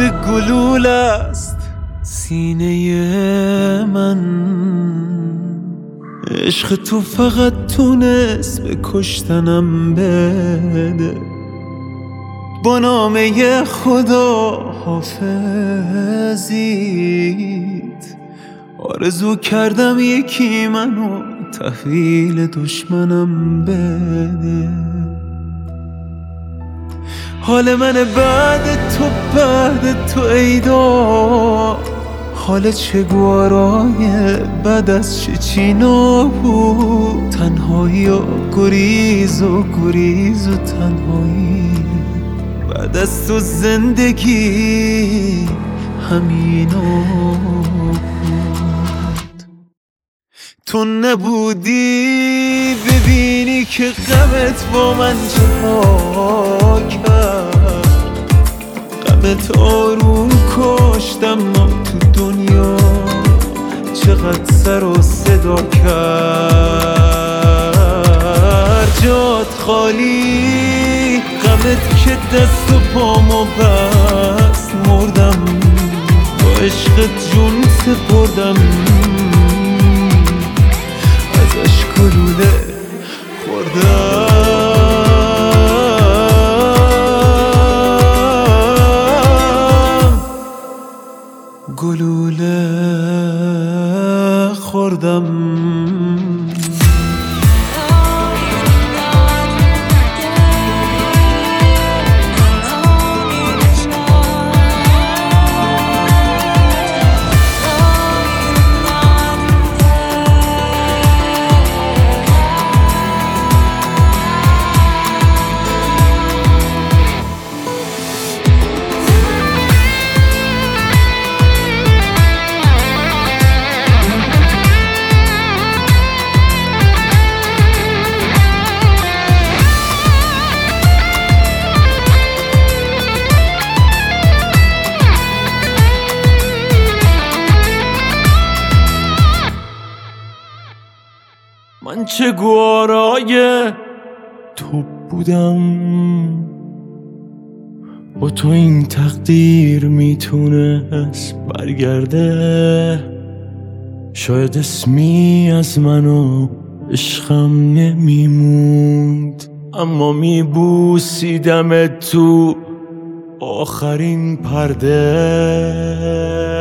گلوله است سینه من. عشق تو فقط تونست به کشتنم بده. با نامه خدا حافظیت آرزو کردم یکی منو تحویل دشمنم بده. حال من بعد تو ایدا، حال چگوارای بعد از چچینا بود. تنهایی و گریز و تنهایی بعد از تو زندگی همینا بود. تو نبودی ببینی که غمت با من چها کرد. غمت آروم کشتم ما تو دنیا چقدر سر و صدا کرد. جات خالی غمت که دست و پامو بست. مردم با عشقت جون سپردم، ازش گلوله خوردم. گلوله خوردم. من چه گوارای تو بودم، با تو این تقدیر میتونست برگرده. شاید اسمی از من و عشقم نمیموند، اما میبوسیدم تو آخرین پرده.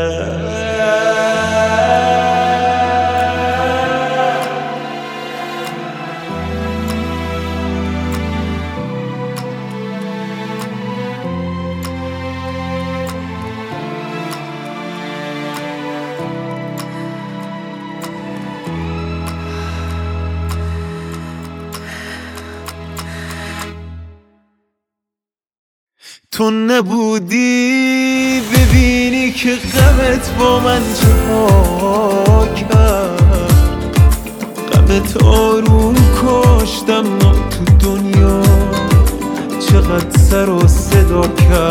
تو نبودی ببینی که غمت با من چها کرد. غمت آروم کشتم ما تو دنیا چقدر سر و صدا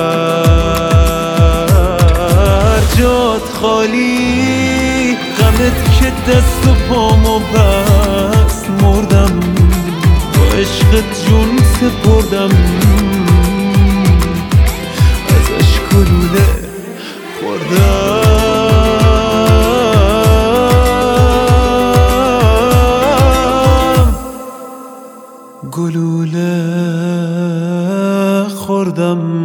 کرد. جات خالی غمت که دست و پامو بست. مردم با عشقت جون سپردم، گلوله خوردم. گلوله خوردم.